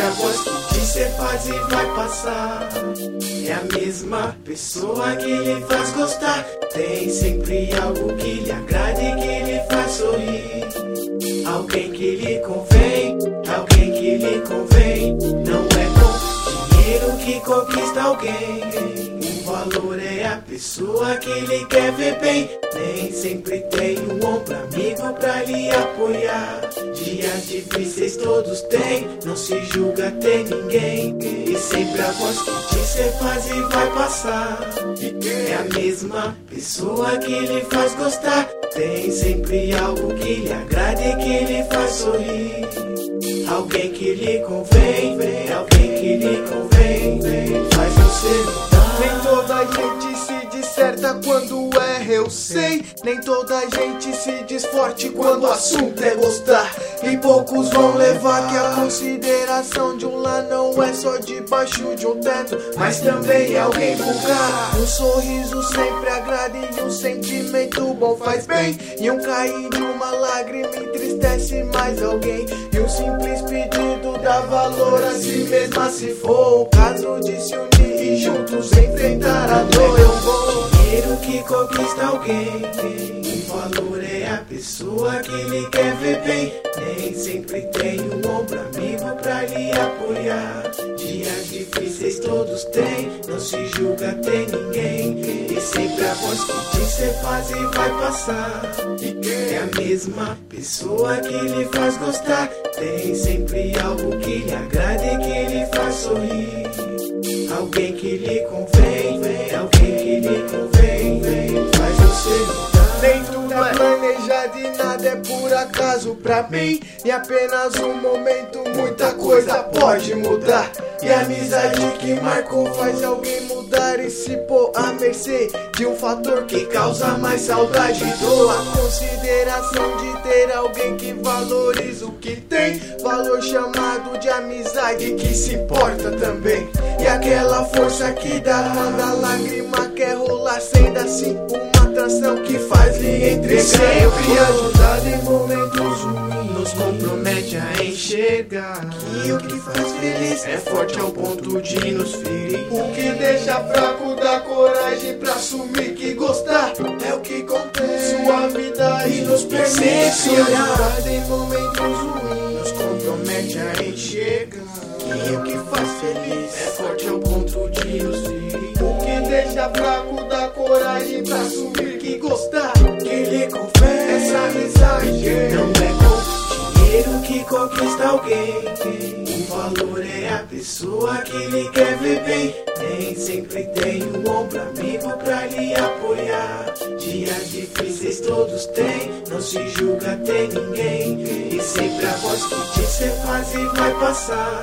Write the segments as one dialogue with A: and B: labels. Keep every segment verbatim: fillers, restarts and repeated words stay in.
A: a voz que diz cê faz e vai passar. É a mesma pessoa que lhe faz gostar. Tem sempre algo que lhe agrade e que lhe faz sorrir. Alguém que lhe convém, alguém que lhe convém. Não é com dinheiro que conquista alguém. O valor é a pessoa que lhe quer ver bem. Nem sempre tem um ombro amigo pra lhe apoiar. Dias difíceis todos têm, não se julga ter ninguém. E sempre a voz que diz cê faz e vai passar. É a mesma pessoa que lhe faz gostar. Tem sempre algo que lhe agrade e que lhe faz sorrir. Alguém que lhe convém, alguém que lhe convém, faz você mudar.
B: Nem toda gente se disserta quando é eu sei. Nem toda gente se diz forte quando o assunto é gostar. E poucos vão levar que a consideração de um lá não é só debaixo de um teto, mas também é alguém vulgar. Um sorriso sempre agrada e um sentimento bom faz bem. E um cair de uma lágrima entristece mais alguém. E um simples pedido dá valor a si mesma se for o caso de se unir e juntos enfrentar a dor. Eu vou.
A: Dinheiro que conquista alguém. O valor é a pessoa que lhe quer ver bem. Nem sempre tem um ombro amigo pra lhe apoiar. Dias difíceis todos têm, não se julga ter ninguém. E sempre a voz que diz cê faz e vai passar. É a mesma pessoa que lhe faz gostar. Tem sempre algo que lhe agrade e que lhe faz sorrir. Alguém que lhe convém, alguém que lhe convém, faz você mudar.
B: Nem tudo é planejado e nada é por acaso pra mim. E apenas um momento muita coisa pode mudar. E a amizade que marcou faz alguém mudar e se pôr à mercê de um fator que causa mais saudade e dor. A consideração de ter alguém que valoriza o que tem, valor chamado de amizade que se importa também. E aquela força que dá quando a lágrima quer rolar, sendo assim uma atração que faz lhe entregar.
A: Sempre ajudado em momentos ruins, nos compromete a enxergar que o que faz feliz é forte ao ponto de nos ferir.
B: O que deixa fraco dá coragem pra assumir que gostar é o que contém sua vida e nos permite
A: Sempre
B: olhar.
A: ajudado em momentos ruins, nos compromete a enxergar que o que faz feliz é forte ao ponto de nos ferir.
B: O que deixa fraco dá coragem pra assumir que gostar
A: Que lhe confessa
B: essa amizade.
A: não é com dinheiro que conquista alguém. O valor é a pessoa que lhe quer ver bem. Nem sempre tem um ombro amigo pra lhe apoiar. Dias difíceis todos têm, não se julga ter ninguém. E sempre a voz que diz cê faz e vai passar.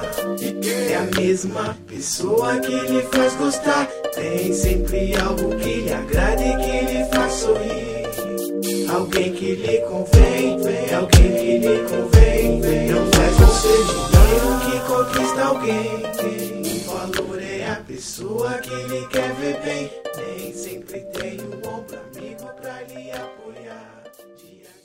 A: É a mesma pessoa que lhe faz gostar. Tem sempre algo que lhe agrade e que lhe faz sorrir. Alguém que lhe convém, alguém que lhe convém, não faz você dinheiro que conquista alguém. O valor é a pessoa que lhe quer ver bem. Nem sempre tem um ombro amigo pra lhe apoiar. Dia